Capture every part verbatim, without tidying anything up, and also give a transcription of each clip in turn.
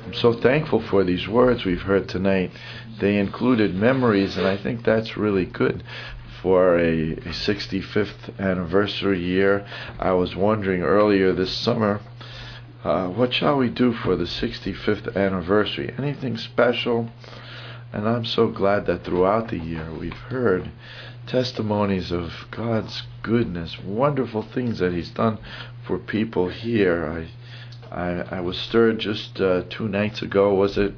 I'm so thankful for these words we've heard tonight. They included memories, and I think that's really good for a, a sixty-fifth anniversary year. I was wondering earlier this summer, uh, what shall we do for the sixty-fifth anniversary? Anything special? And I'm so glad that throughout the year we've heard testimonies of God's goodness, wonderful things that He's done for people here. I I, I was stirred just uh, two nights ago, was it,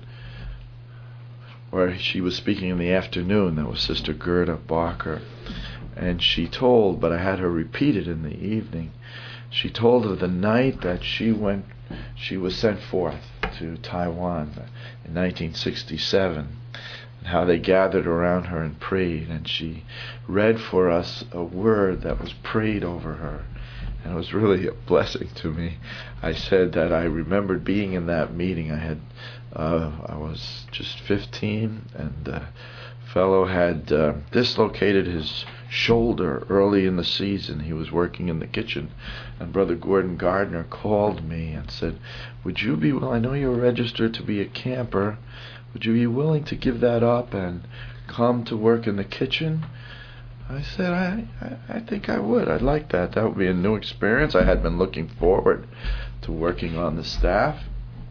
where she was speaking in the afternoon. That was Sister Gerda Barker. And she told, but I had her repeat it in the evening, she told of the night that she went, she was sent forth to Taiwan in nineteen sixty-seven, and how they gathered around her and prayed, and she read for us a word that was prayed over her. And it was really a blessing to me. I said that I remembered being in that meeting. I had, uh, I was just fifteen, and a fellow had uh, dislocated his shoulder early in the season. He was working in the kitchen, and Brother Gordon Gardner called me and said, "Would you be well? I know you're registered to be a camper. Would you be willing to give that up and come to work in the kitchen?" I said, I, I, I think I would. I'd like that. That would be a new experience. I had been looking forward to working on the staff.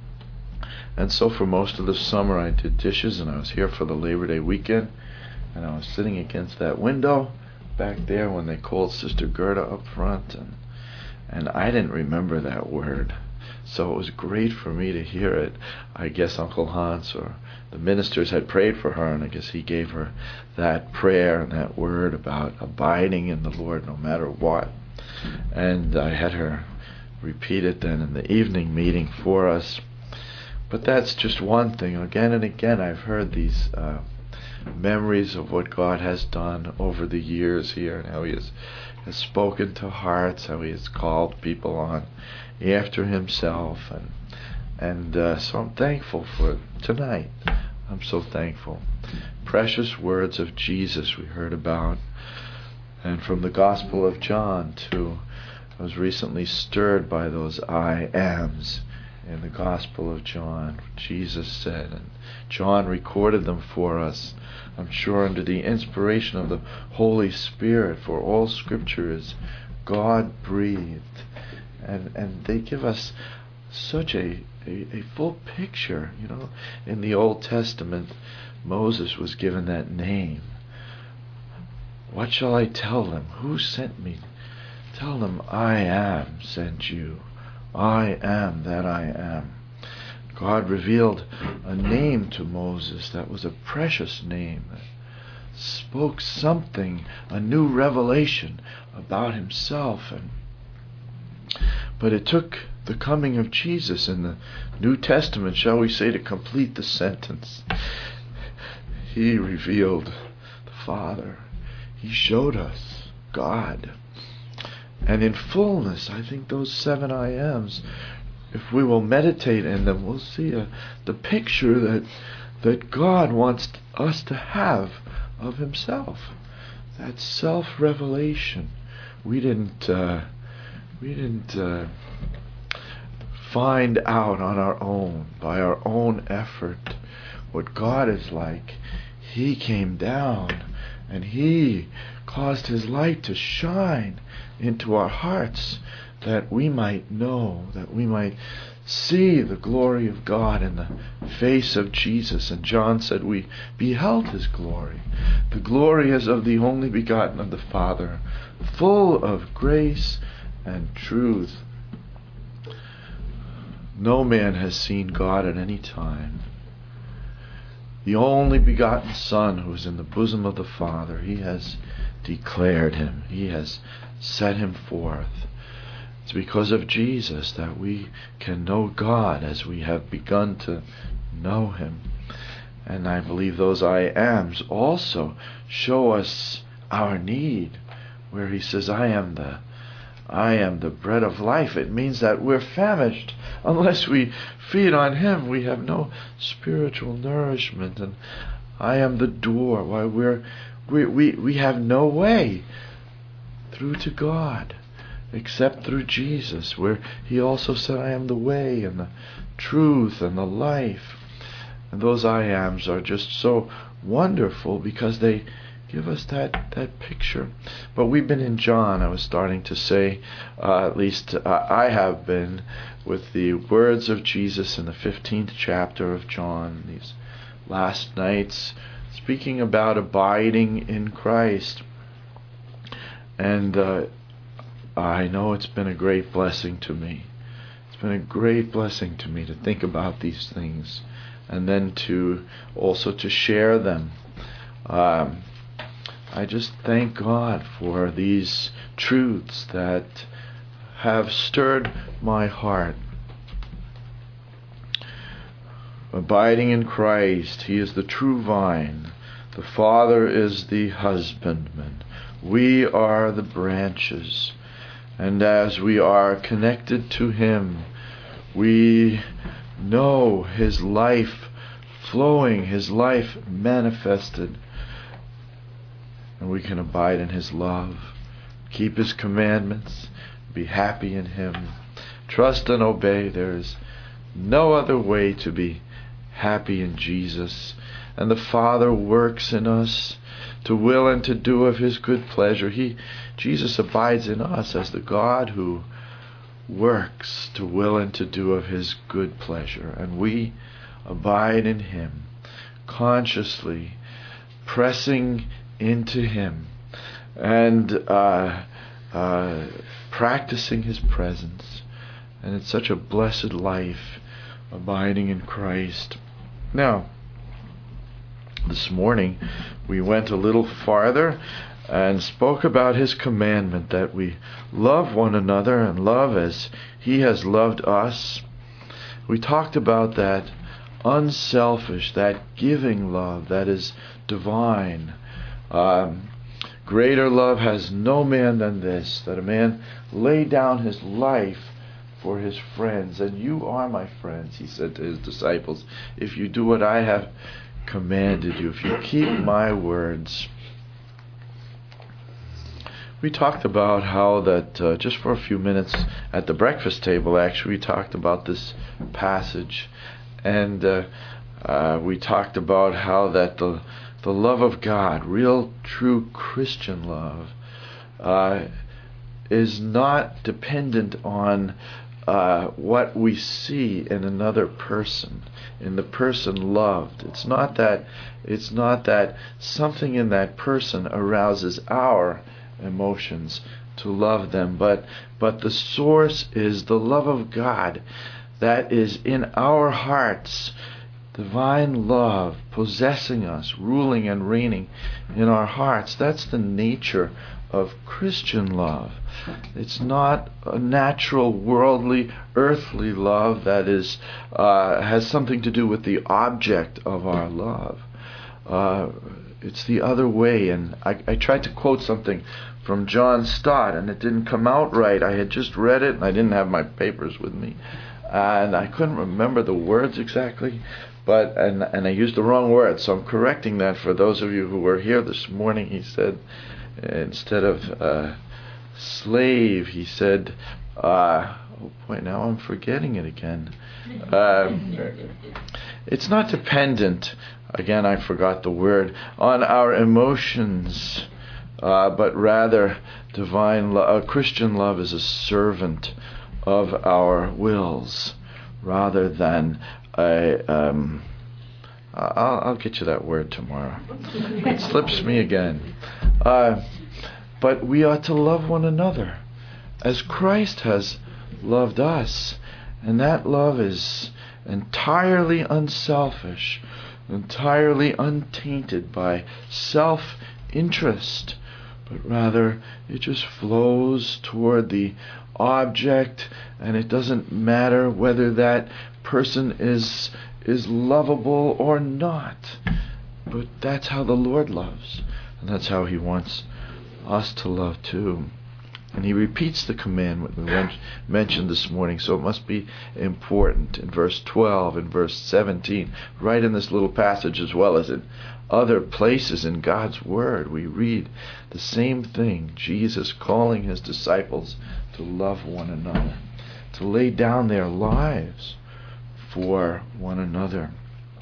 And so for most of the summer I did dishes, and I was here for the Labor Day weekend, and I was sitting against that window back there when they called Sister Gerda up front, and and I didn't remember that word. So it was great for me to hear it. I guess Uncle Hans or the ministers had prayed for her, and I guess he gave her that prayer and that word about abiding in the Lord no matter what. And I had her repeat it then in the evening meeting for us. But that's just one thing. Again and again I've heard these uh, memories of what God has done over the years here, and how He has, has spoken to hearts, how He has called people on after Himself, and and uh, so I'm thankful for tonight. I'm so thankful. Precious words of Jesus we heard about, and from the Gospel of John too. I was recently stirred by those I ams in the Gospel of John. Jesus said, and John recorded them for us, I'm sure under the inspiration of the Holy Spirit, for all Scripture is God-breathed. And and they give us such a, a, a full picture. You know, in the Old Testament, Moses was given that name. What shall I tell them? Who sent me? Tell them, I am sent you. I am that I am. God revealed a name to Moses that was a precious name, that spoke something, a new revelation about Himself. And but it took the coming of Jesus in the New Testament, shall we say, to complete the sentence. He revealed the Father. He showed us God. And in fullness, I think those seven I ams, if we will meditate in them, we'll see a, the picture that that God wants us to have of Himself. That self-revelation. We didn't uh, we didn't uh, find out on our own, by our own effort, what God is like. He came down and He caused His light to shine into our hearts, that we might know, that we might see the glory of God in the face of Jesus. And John said we beheld His glory. The glory as of the only begotten of the Father, full of grace and truth. No man has seen God at any time. The only begotten Son, who is in the bosom of the Father, He has declared Him. He has set Him forth. It's because of Jesus that we can know God as we have begun to know Him. And I believe those I ams also show us our need, where He says, I am the I am the bread of life. It means that we're famished. Unless we feed on Him, we have no spiritual nourishment. And I am the door. Why, we're we we we have no way through to God except through Jesus, where He also said, I am the way and the truth and the life. And those I ams are just so wonderful because they give us that, that picture. But we've been in John, I was starting to say, uh, at least uh, I have been, with the words of Jesus in the fifteenth chapter of John, these last nights, speaking about abiding in Christ. And uh, I know it's been a great blessing to me. It's been a great blessing to me to think about these things and then to also to share them. Um, I just thank God for these truths that have stirred my heart. Abiding in Christ, He is the true vine. The Father is the husbandman. We are the branches. And as we are connected to Him, we know His life flowing, His life manifested. And we can abide in His love, keep His commandments, be happy in Him, trust and obey. There is no other way to be happy in Jesus. And the Father works in us to will and to do of His good pleasure. He, Jesus abides in us as the God who works to will and to do of His good pleasure. And we abide in Him, consciously pressing into Him and uh, uh, practicing His presence. And it's such a blessed life, abiding in Christ. Now, this morning we went a little farther and spoke about His commandment that we love one another and love as He has loved us. We talked about that unselfish, that giving love that is divine. Um, greater love has no man than this, that a man lay down his life for his friends. And you are my friends, He said to His disciples, if you do what I have commanded you, if you keep my words. We talked about how that, uh, just for a few minutes at the breakfast table, actually, we talked about this passage. And uh, uh, we talked about how that the, the love of God, real, true Christian love, uh, is not dependent on Uh, what we see in another person, in the person loved. It's not that it's not that something in that person arouses our emotions to love them, but but the source is the love of God that is in our hearts, divine love possessing us, ruling and reigning in our hearts. That's the nature of Christian love. It's not a natural, worldly, earthly love that is uh, has something to do with the object of our love. Uh, it's the other way. And I, I tried to quote something from John Stott, and it didn't come out right. I had just read it, and I didn't have my papers with me, and I couldn't remember the words exactly. But and and I used the wrong word, so I'm correcting that for those of you who were here this morning. He said, instead of uh, slave, he said, uh, oh boy, now I'm forgetting it again. Uh, it's not dependent, again I forgot the word, on our emotions, uh, but rather divine lo- uh, Christian love is a servant of our wills, rather than a... Um, I'll, I'll get you that word tomorrow. It slips me again. Uh, but we ought to love one another as Christ has loved us. And that love is entirely unselfish, entirely untainted by self-interest, but rather it just flows toward the object, and it doesn't matter whether that person is is lovable or not. But that's how the Lord loves, and that's how He wants us to love too. And He repeats the commandment we mentioned this morning, so it must be important. In verse twelve, in verse seventeen, right in this little passage as well as in other places in God's Word, we read the same thing. Jesus calling His disciples to love one another, to lay down their lives for one another.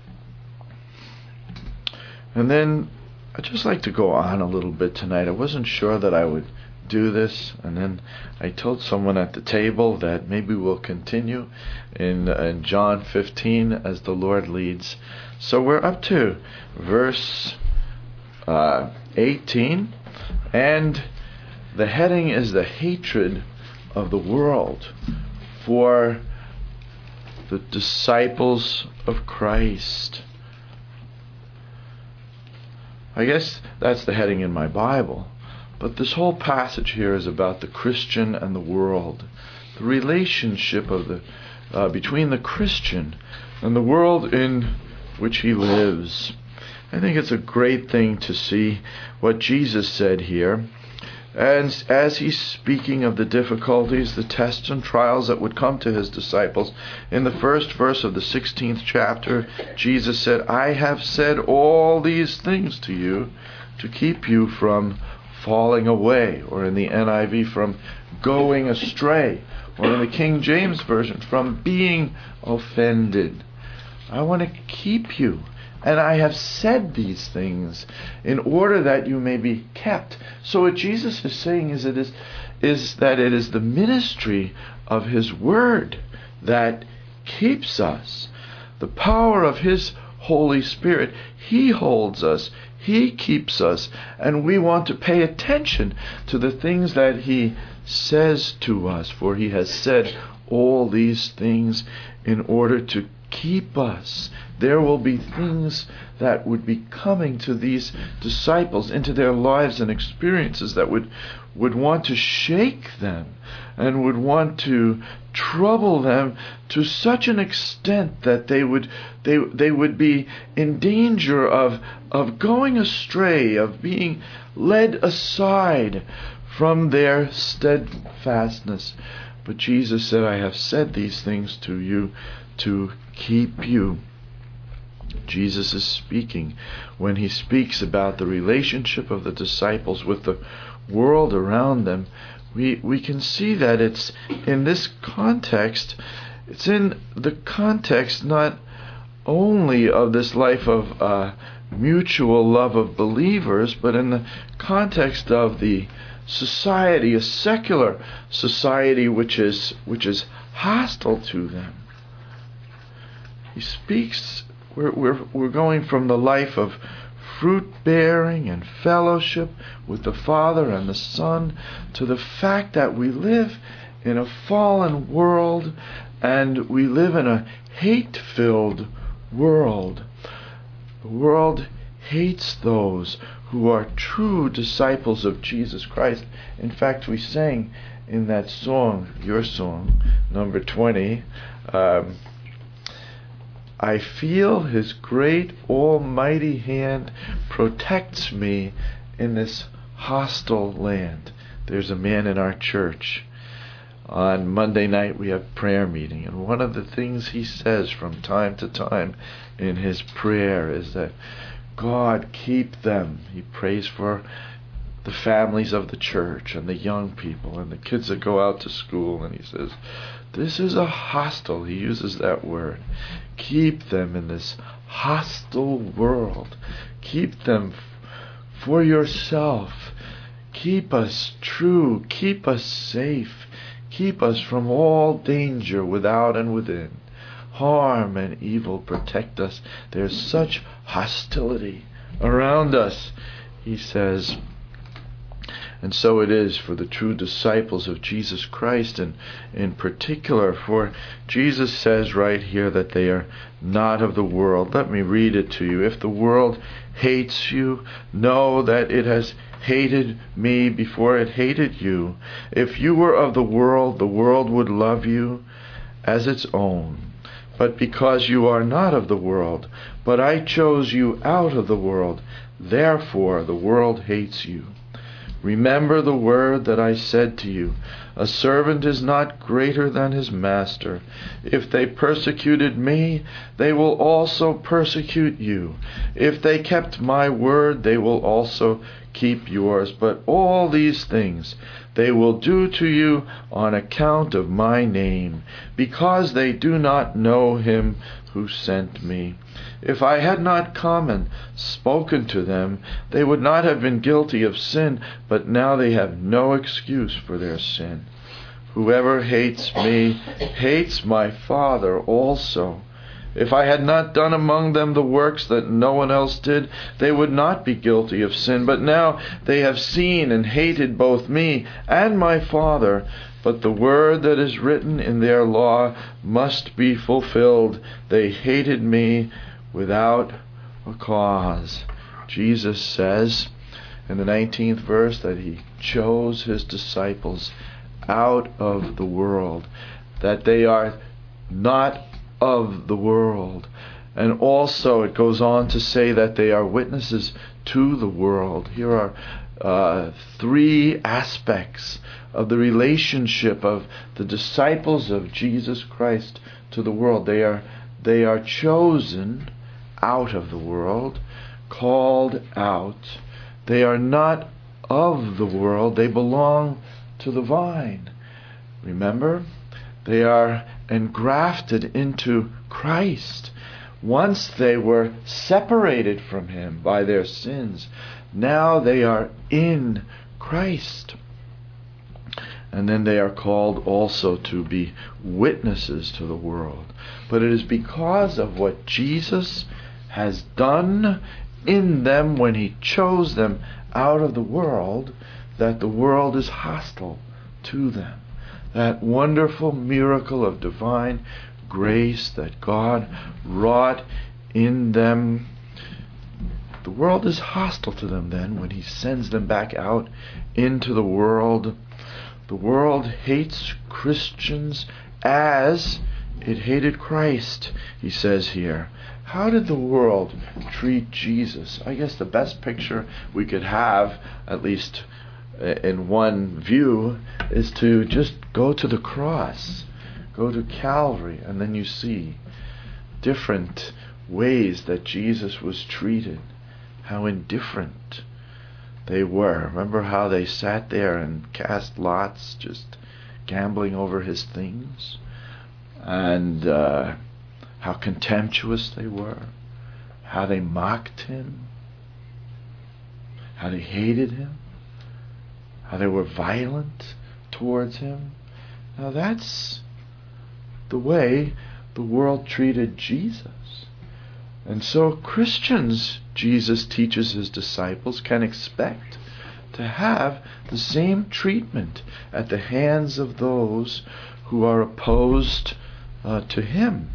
And then I'd just like to go on a little bit tonight. I wasn't sure that I would do this, and then I told someone at the table that maybe we'll continue in, in John fifteen as the Lord leads. So we're up to verse uh, eighteen, and the heading is the hatred of the world for the disciples of Christ. I guess that's the heading in my Bible. But this whole passage here is about the Christian and the world. The relationship of the uh, between the Christian and the world in which he lives. I think it's a great thing to see what Jesus said here. And as he's speaking of the difficulties, the tests and trials that would come to his disciples, in the first verse of the sixteenth chapter, Jesus said, I have said all these things to you to keep you from falling away, or in the N I V, from going astray, or in the King James Version, from being offended. I want to keep you. And I have said these things in order that you may be kept. So what Jesus is saying is it is, is that it is the ministry of His Word that keeps us. The power of His Holy Spirit. He holds us. He keeps us. And we want to pay attention to the things that He says to us. For He has said all these things in order to keep us. There will be things that would be coming to these disciples into their lives and experiences that would would want to shake them and would want to trouble them to such an extent that they would they they would be in danger of of going astray, of being led aside from their steadfastness. But Jesus said, I have said these things to you to keep you. Jesus is speaking when he speaks about the relationship of the disciples with the world around them. We we can see that it's in this context, it's in the context not only of this life of uh, mutual love of believers, but in the context of the society, a secular society which is which is hostile to them. He speaks, we're, we're, we're going from the life of fruit-bearing and fellowship with the Father and the Son to the fact that we live in a fallen world and we live in a hate-filled world. The world hates those who are true disciples of Jesus Christ. In fact, we sang in that song, your song, number twenty, um, I feel His great almighty hand protects me in this hostile land. There's a man in our church. On Monday night we have prayer meeting, and one of the things he says from time to time in his prayer is that God keep them. He prays for the families of the church and the young people and the kids that go out to school, and he says, this is a hostile, he uses that word. Keep them in this hostile world. Keep them f- for yourself. Keep us true. Keep us safe. Keep us from all danger without and within. Harm and evil protect us. There's such hostility around us, he says. And so it is for the true disciples of Jesus Christ, and in particular, for Jesus says right here that they are not of the world. Let me read it to you. If the world hates you, know that it has hated me before it hated you. If you were of the world, the world would love you as its own. But because you are not of the world, but I chose you out of the world, therefore the world hates you. Remember the word that I said to you, a servant is not greater than his master. If they persecuted me, they will also persecute you. If they kept my word, they will also keep yours. But all these things they will do to you on account of my name, because they do not know him who sent me. If I had not come and spoken to them, they would not have been guilty of sin, but now they have no excuse for their sin. Whoever hates me hates my Father also. If I had not done among them the works that no one else did, they would not be guilty of sin. But now they have seen and hated both me and my Father. But the word that is written in their law must be fulfilled. They hated me without a cause. Jesus says in the nineteenth verse that he chose his disciples out of the world, that they are not of the world. And also it goes on to say that they are witnesses to the world. Here are uh, three aspects of the relationship of the disciples of Jesus Christ to the world. They are they are chosen out of the world, called out. They are not of the world. They belong to the vine. Remember? They are engrafted into Christ. Once they were separated from him by their sins. Now they are in Christ. And then they are called also to be witnesses to the world. But it is because of what Jesus has done in them when he chose them out of the world that the world is hostile to them. That wonderful miracle of divine grace that God wrought in them. The world is hostile to them then when he sends them back out into the world. The world hates Christians as it hated Christ, he says here. How did the world treat Jesus? I guess the best picture we could have, at least in one view, is to just go to the cross, go to Calvary, and then you see different ways that Jesus was treated, how indifferent they were. Remember how they sat there and cast lots, just gambling over his things, and uh, how contemptuous they were, how they mocked him, how they hated him, how they were violent towards him. Now that's the way the world treated Jesus. And so Christians, Jesus teaches his disciples, can expect to have the same treatment at the hands of those who are opposed uh, to him.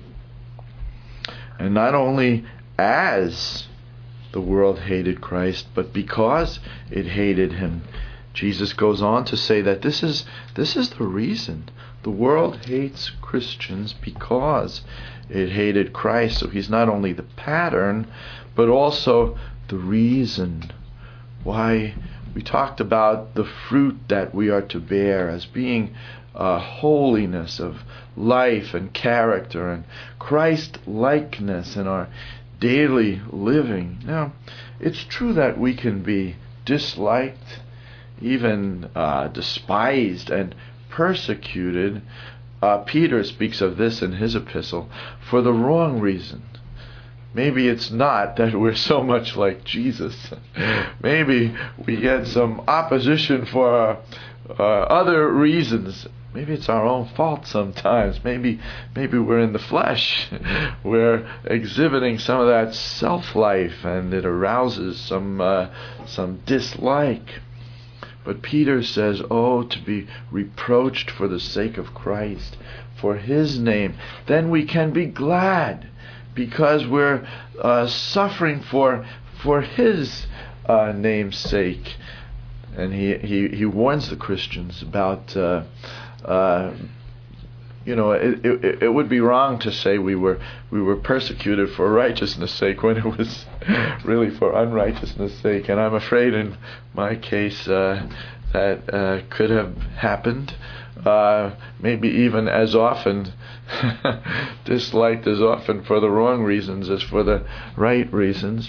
And not only as the world hated Christ, but because it hated him. Jesus goes on to say that this is this is the reason. The world hates Christians because it hated Christ. So he's not only the pattern, but also the reason why we talked about the fruit that we are to bear as being uh, holiness of life and character and Christ-likeness in our daily living. Now, it's true that we can be disliked, even uh, despised and persecuted. Uh, Peter speaks of this in his epistle for the wrong reason. Maybe it's not that we're so much like Jesus. Maybe we get some opposition for uh, other reasons. Maybe it's our own fault sometimes. Maybe maybe we're in the flesh. We're exhibiting some of that self-life, and it arouses some uh, some dislike. But Peter says, oh, to be reproached for the sake of Christ, for his name, then we can be glad because we're uh, suffering for for his uh, name's sake. And he, he, he warns the Christians about uh, uh, you know, it, it it would be wrong to say we were we were persecuted for righteousness' sake when it was really for unrighteousness' sake. And I'm afraid in my case uh, that uh, could have happened, uh, maybe even as often, disliked as often for the wrong reasons as for the right reasons.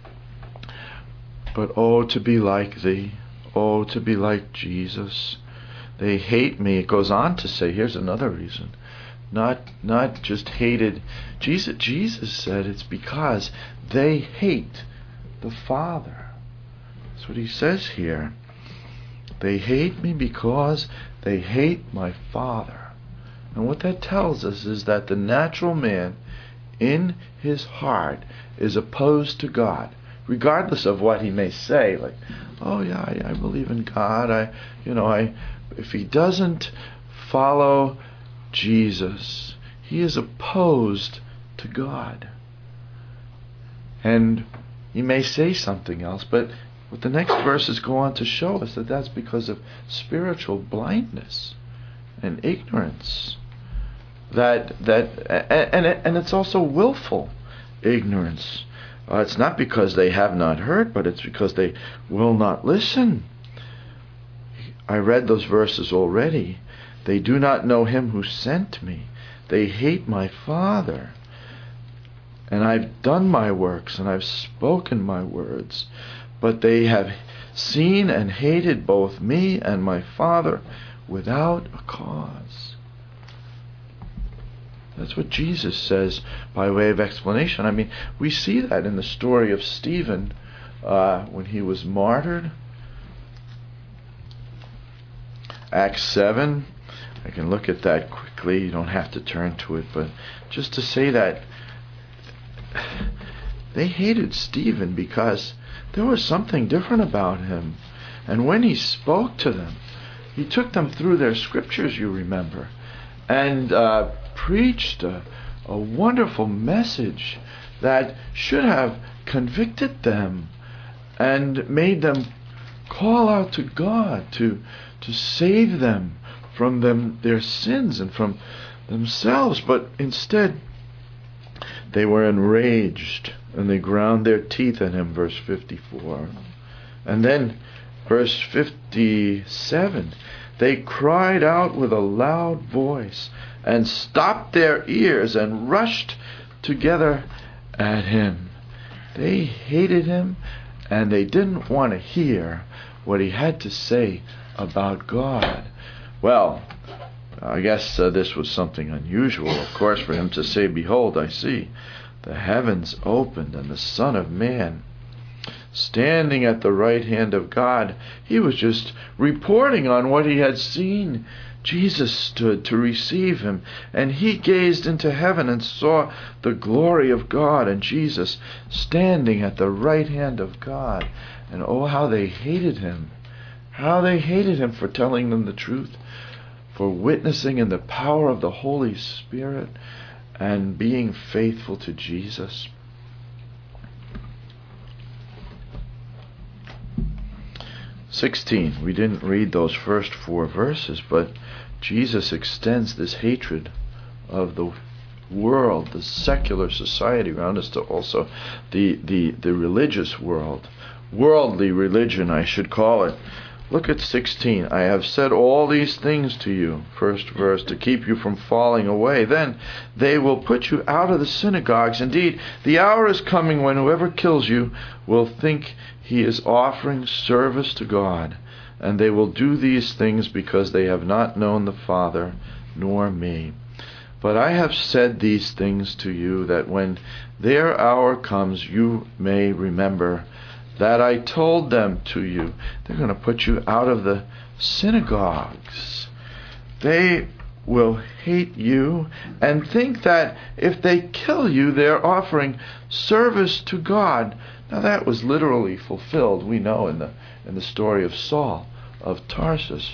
But oh, to be like thee, oh, to be like Jesus. They hate me. It goes on to say, here's another reason. Not not just hated. Jesus, Jesus said it's because they hate the Father. That's what he says here. They hate me because they hate my Father. And what that tells us is that the natural man in his heart is opposed to God, regardless of what he may say, like, oh yeah, I, I believe in God. I, you know, I. If he doesn't follow Jesus, he is opposed to God. And he may say something else, but what the next verses go on to show us that that's because of spiritual blindness and ignorance. That that and and it's also willful ignorance. Uh, it's not because they have not heard, but it's because they will not listen. I read those verses already. They do not know him who sent me. They hate my Father. And I've done my works, and I've spoken my words. But they have seen and hated both me and my Father without a cause. That's what Jesus says by way of explanation. I mean, we see that in the story of Stephen uh, when he was martyred. Acts seven, I can look at that quickly. You don't have to turn to it, but just to say that they hated Stephen because there was something different about him. And when he spoke to them, he took them through their scriptures, you remember, and uh, preached a, a wonderful message that should have convicted them and made them call out to God to to save them from them their sins and from themselves. But instead, they were enraged and they ground their teeth at him, verse fifty-four. And then, verse fifty-seven, they cried out with a loud voice and stopped their ears and rushed together at him. They hated him and they didn't want to hear what he had to say about God. Well, I guess uh, this was something unusual, of course, for him to say, behold, I see the heavens opened and the Son of Man standing at the right hand of God. He was just reporting on what he had seen. Jesus stood to receive him, and he gazed into heaven and saw the glory of God and Jesus standing at the right hand of God. And oh, how they hated him. How they hated him for telling them the truth, for witnessing in the power of the Holy Spirit and being faithful to Jesus. sixteen. We didn't read those first four verses, but Jesus extends this hatred of the world, the secular society around us, to also the, the, the religious world. Worldly religion, I should call it. Look at sixteen. I have said all these things to you, first verse, to keep you from falling away. Then they will put you out of the synagogues. Indeed, the hour is coming when whoever kills you will think he is offering service to God. And they will do these things because they have not known the Father nor me. But I have said these things to you, that when their hour comes, you may remember that I told them to you. They're going to put you out of the synagogues. They will hate you and think that if they kill you, they're offering service to God. Now that was literally fulfilled, we know, in the in the story of Saul of Tarsus.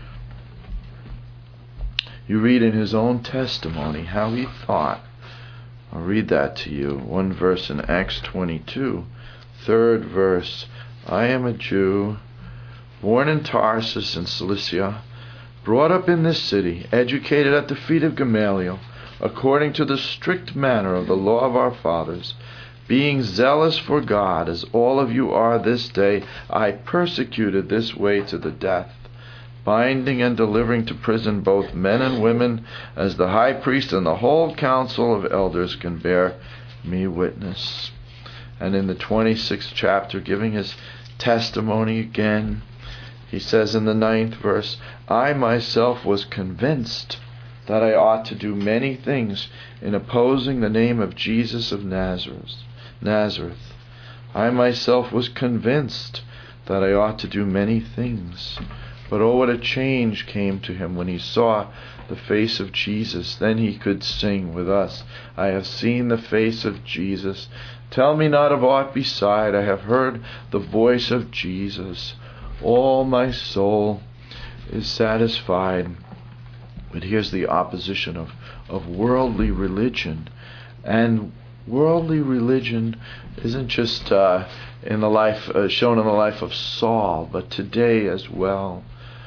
You read in his own testimony how he thought. I'll read that to you. One verse in Acts twenty-two. Third verse, I am a Jew, born in Tarsus in Cilicia, brought up in this city, educated at the feet of Gamaliel, according to the strict manner of the law of our fathers, being zealous for God, as all of you are this day, I persecuted this way to the death, binding and delivering to prison both men and women, as the high priest and the whole council of elders can bear me witness. And in the twenty-sixth chapter, giving his testimony again, he says in the ninth verse, I myself was convinced that I ought to do many things in opposing the name of Jesus of Nazareth. Nazareth. I myself was convinced that I ought to do many things. But oh, what a change came to him when he saw the face of Jesus. Then he could sing with us, I have seen the face of Jesus. Tell me not of aught beside. I have heard the voice of Jesus. All my soul is satisfied. But here's the opposition of, of worldly religion. And worldly religion isn't just uh, in the life uh, shown in the life of Saul, but today as well.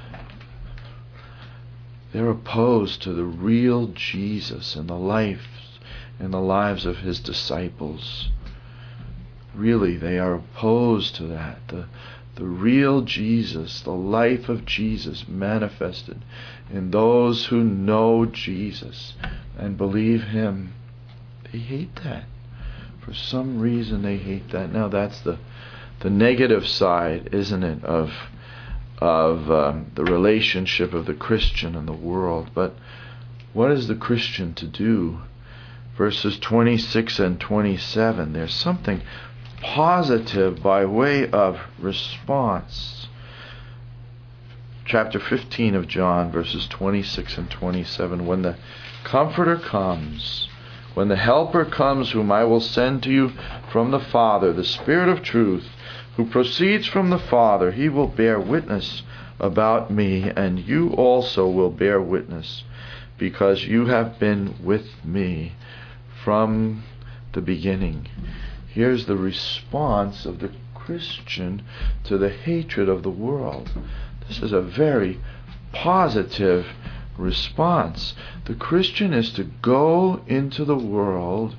They're opposed to the real Jesus and the life and the lives of his disciples. Really, they are opposed to that. The, the real Jesus, the life of Jesus manifested in those who know Jesus and believe him. They hate that. For some reason they hate that. Now that's the the negative side, isn't it, of of um, the relationship of the Christian and the world. But what is the Christian to do? Verses twenty-six and twenty-seven, there's something positive by way of response. Chapter fifteen of John, verses twenty-six and twenty-seven, when the Comforter comes, when the Helper comes, whom I will send to you from the Father, the Spirit of truth, who proceeds from the Father, he will bear witness about me, and you also will bear witness, because you have been with me from the beginning. Here's the response of the Christian to the hatred of the world. This is a very positive response. The Christian is to go into the world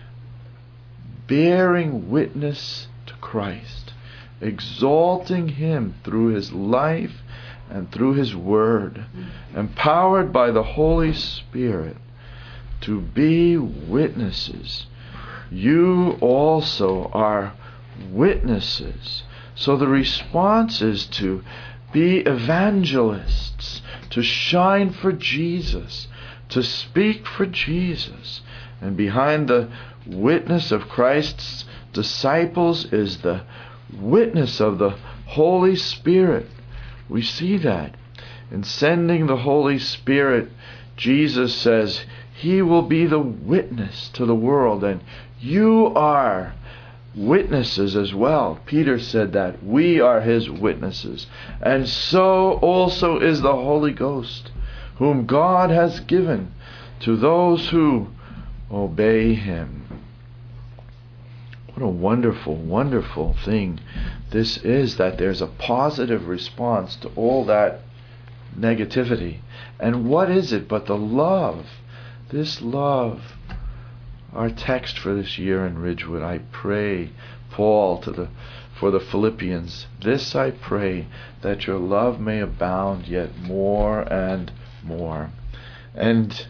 bearing witness to Christ, exalting him through his life and through his word, empowered by the Holy Spirit to be witnesses. You also are witnesses. So the response is to be evangelists, to shine for Jesus, to speak for Jesus. And behind the witness of Christ's disciples is the witness of the Holy Spirit. We see that. In sending the Holy Spirit, Jesus says he will be the witness to the world, and you are witnesses as well. Peter said that. We are his witnesses. And so also is the Holy Ghost, whom God has given to those who obey him. What a wonderful, wonderful thing this is, that there's a positive response to all that negativity. And what is it but the love? This love. Our text for this year in Ridgewood, I pray, Paul to the for the Philippians, this I pray, that your love may abound yet more and more. And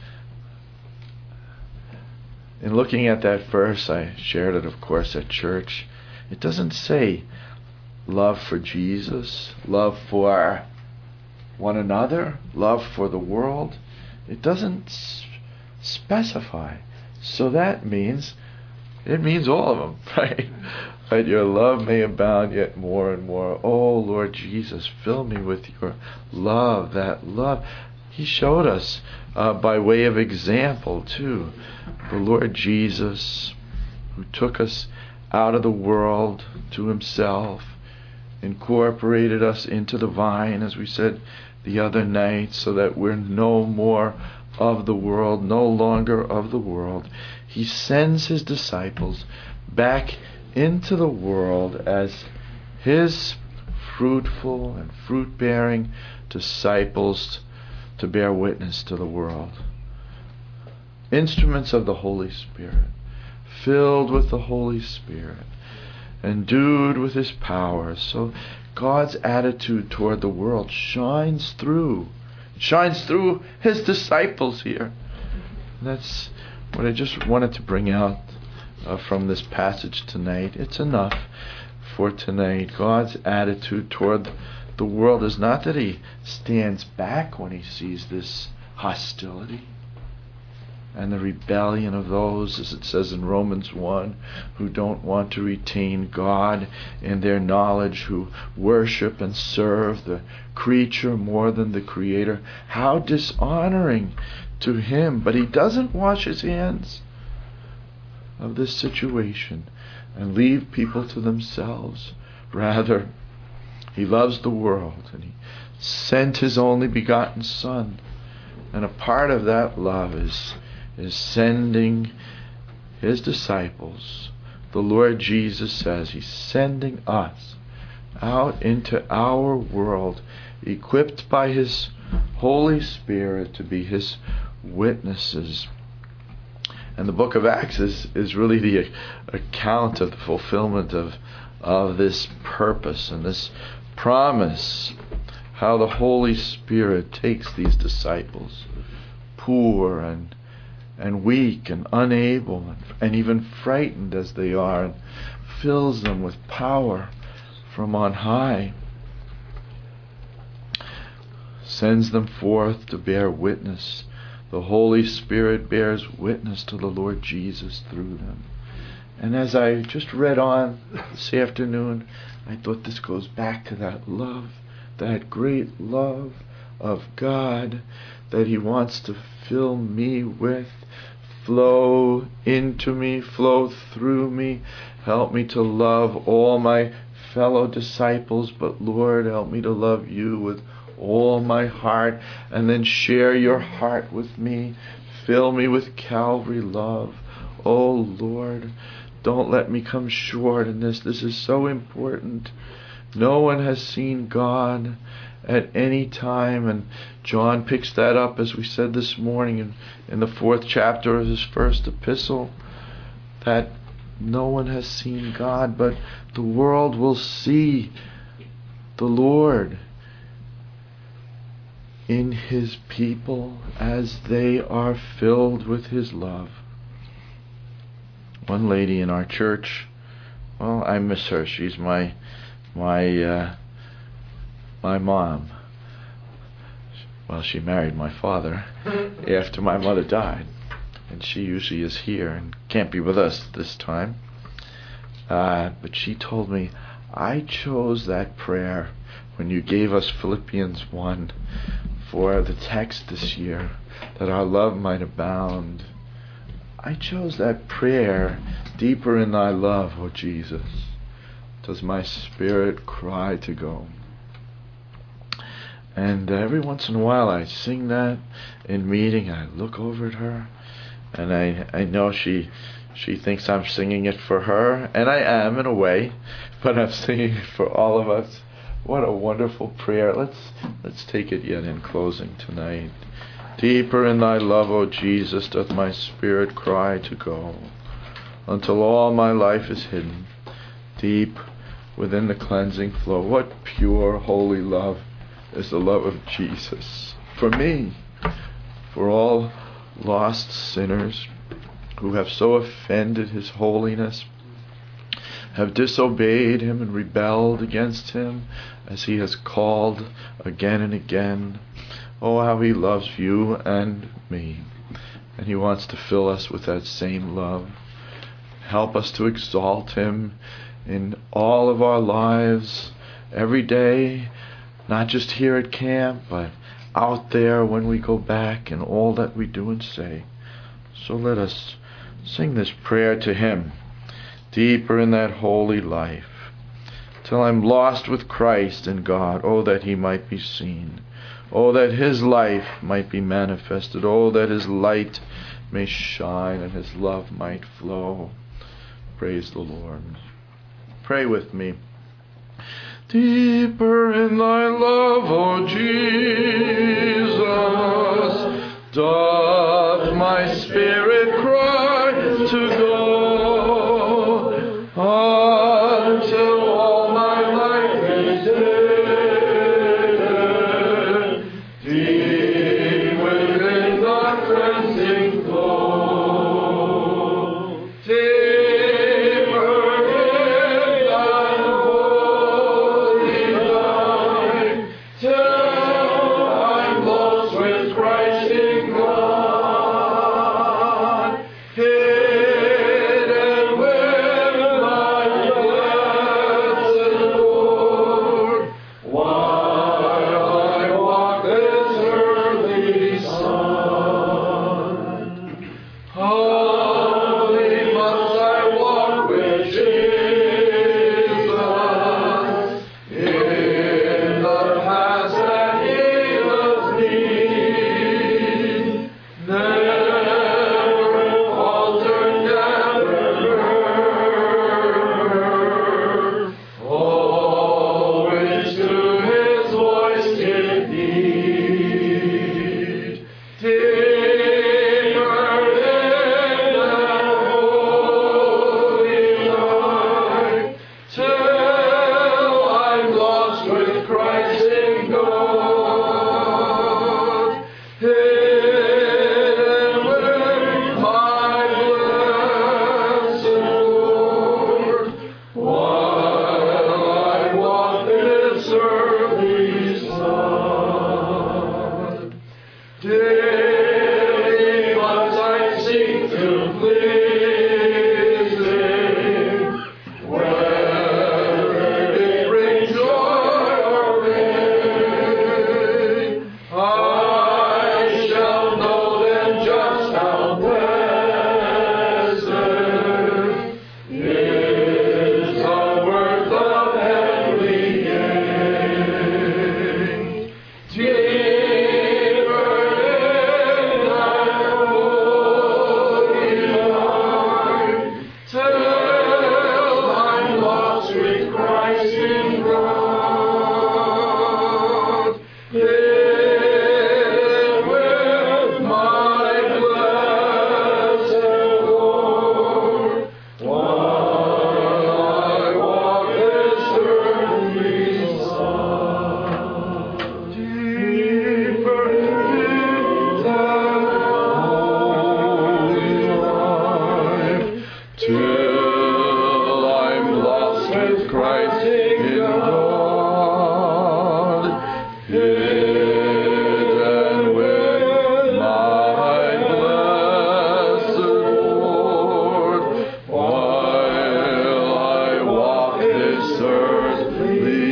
in looking at that verse, I shared it, of course, at church. It doesn't say love for Jesus, love for one another, love for the world. It doesn't s- specify. So that means, it means all of them, right? That your love may abound yet more and more. Oh, Lord Jesus, fill me with your love, that love. He showed us uh, by way of example, too. The Lord Jesus, who took us out of the world to himself, incorporated us into the vine, as we said the other night, so that we're no more of the world, no longer of the world. He sends his disciples back into the world as his fruitful and fruit-bearing disciples to bear witness to the world. Instruments of the Holy Spirit, filled with the Holy Spirit, endued with His power. So God's attitude toward the world shines through. It shines through His disciples here. And that's what I just wanted to bring out uh, from this passage tonight. It's enough for tonight. God's attitude toward the world is not that He stands back when He sees this hostility and the rebellion of those, as it says in Romans one, who don't want to retain God in their knowledge, who worship and serve the creature more than the Creator. How dishonoring to Him. But He doesn't wash His hands of this situation and leave people to themselves. Rather, He loves the world, and He sent His only begotten Son. And a part of that love is, is sending His disciples. The Lord Jesus says He's sending us out into our world, equipped by His Holy Spirit to be His witnesses. And the book of Acts is, is really the account of the fulfillment of, of this purpose and this promise. How the Holy Spirit takes these disciples, poor and and weak and unable and, and even frightened as they are, and fills them with power from on high. Sends them forth to bear witness. The Holy Spirit bears witness to the Lord Jesus through them. And as I just read on this afternoon, I thought this goes back to that love, that great love of God that He wants to fill me with, flow into me, flow through me. Help me to love all my fellow disciples, but Lord, help me to love You with all my heart, and then share Your heart with me. Fill me with Calvary love. Oh Lord, don't let me come short in this. This is so important. No one has seen God at any time, and John picks that up, as we said this morning, in, in the fourth chapter of his first epistle, that no one has seen God, but the world will see the Lord in His people as they are filled with His love. One lady in our church, well, I miss her. She's my my uh, my mom. Well, she married my father after my mother died, and she usually is here and can't be with us this time. Uh, but she told me, I chose that prayer when you gave us Philippians one for the text this year, that our love might abound. I chose that prayer, deeper in Thy love, O Jesus, does my spirit cry to go. And every once in a while I sing that in meeting. I look over at her, and I, I know she she thinks I'm singing it for her, and I am in a way, but I'm singing it for all of us. What a wonderful prayer. Let's let's take it yet in closing tonight. Deeper in Thy love, O Jesus, doth my spirit cry to go, until all my life is hidden deep within the cleansing flow. What pure, holy love is the love of Jesus for me, for all lost sinners who have so offended His holiness, have disobeyed Him and rebelled against Him, as He has called again and again. Oh, how He loves you and me, and He wants to fill us with that same love. Help us to exalt Him in all of our lives, every day, not just here at camp, but out there when we go back, in all that we do and say. So let us sing this prayer to Him, deeper in that holy life, till I'm lost with Christ and God. Oh, that He might be seen. Oh, that His life might be manifested. Oh, that His light may shine and His love might flow. Praise the Lord. Pray with me. Deeper in Thy love, O Jesus, doth my spirit cry to go, until all my life is hidden deep within the cleansing flow. Deeper in thy holy light, till I'm lost with Christ in God, hidden with my blessed Lord, while I walk this earthly sun. Humbly must I walk with Jesus in the paths that He does lead. Never falter, never murmur, always to His voice give heed. Deeper in that holy light, till I'm lost with Christ in God, hidden with my blessed Lord, while I walk this earthly sun. Daily must I seek to please Him, whether it brings joy or pain. I shall know then just how blessed is the worth of heavenly gain. Deeper in thy holy light, till I'm lost with Christ in God, hidden with my blessed Lord, while I walk this earthly sun. Deeper in thy holy light, till I'm lost with Christ in God, hidden with my blessed Lord, while I walk this earthly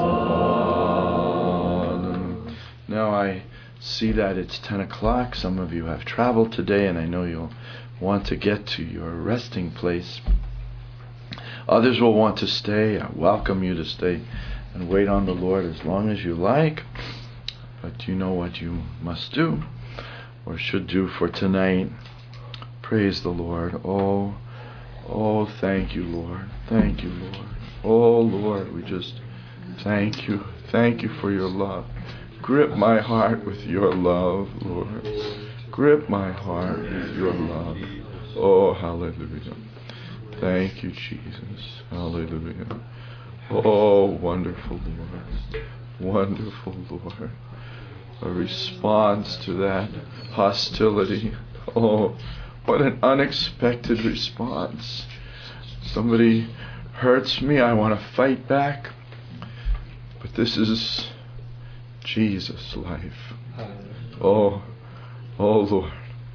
sun. Now I see that it's ten o'clock. Some of you have traveled today, and I know you'll want to get to your resting place. Others will want to stay. I welcome you to stay and wait on the Lord as long as you like. But you know what you must do or should do for tonight. Praise the Lord. Oh, oh, thank you, Lord. Thank you, Lord. Oh, Lord, we just thank you. Thank you for your love. Grip my heart with your love, Lord. Grip my heart with your love. Oh, hallelujah. Thank you, Jesus. Hallelujah. Oh, wonderful Lord. Wonderful Lord. A response to that hostility. Oh, what an unexpected response. Somebody hurts me, I want to fight back. But this is Jesus' life. Oh, oh Lord.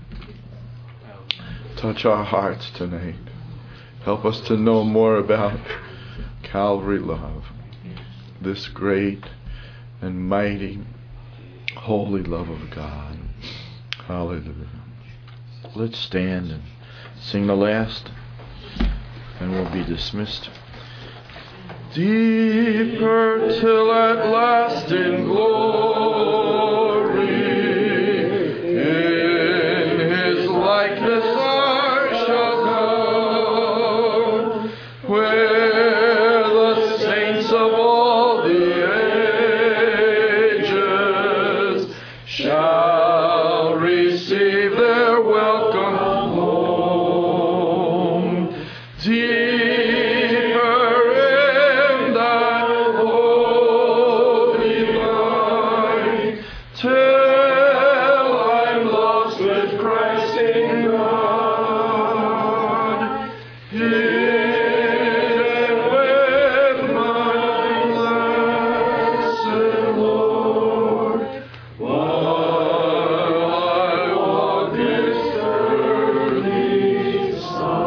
Touch our hearts tonight. Help us to know more about Calvary love. This great and mighty, holy love of God. Hallelujah. Let's stand and sing the last, and we'll be dismissed. Deeper till at last in glory, in His likeness I shall come, where the saints of all the ages shall deeper in thy holy light, till I'm lost with Christ in God, hidden with my blessed Lord, while I walk this earthly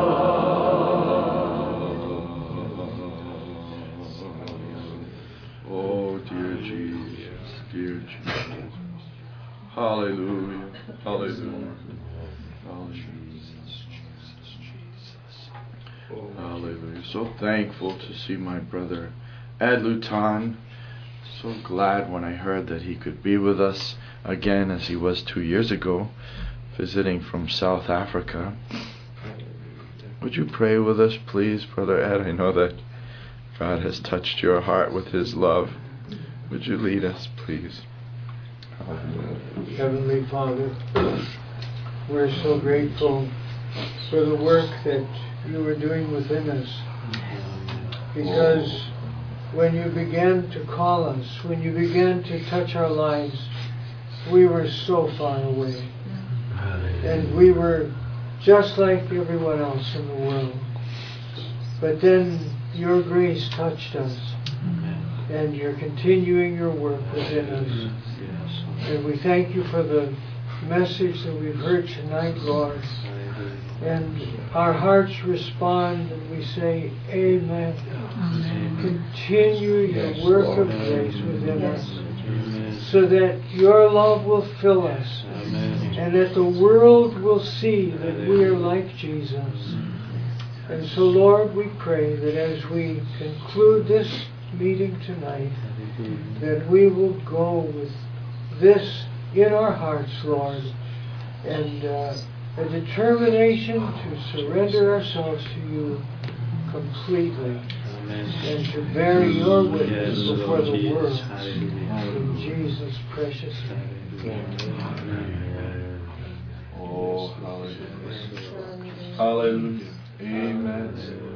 side. Oh, dear Jesus, dear Jesus. Hallelujah, hallelujah, hallelujah, hallelujah. So thankful to see my brother Ed Luton. So glad when I heard that he could be with us again as he was two years ago, visiting from South Africa. Would you pray with us, please, Brother Ed? I know that God has touched your heart with His love. Would you lead us, please? Heavenly Father, we're so grateful for the work that you are doing within us. Because when you began to call us, when you began to touch our lives, we were so far away. And we were just like everyone else in the world. But then your grace touched us. And you're continuing your work within us. And we thank you for the message that we've heard tonight, Lord. And our hearts respond and we say, Amen. Amen. Continue your yes, work Lord. Of grace within yes. us, so that your love will fill us, Amen. And that the world will see that we are like Jesus. And so, Lord, we pray that as we conclude this meeting tonight, that we will go with this in our hearts, Lord, and uh, a determination to surrender ourselves to you completely. Amen. And to bear your witness yes, before the Jesus. World. In Jesus' precious name. Amen. Oh, hallelujah. Hallelujah. Amen.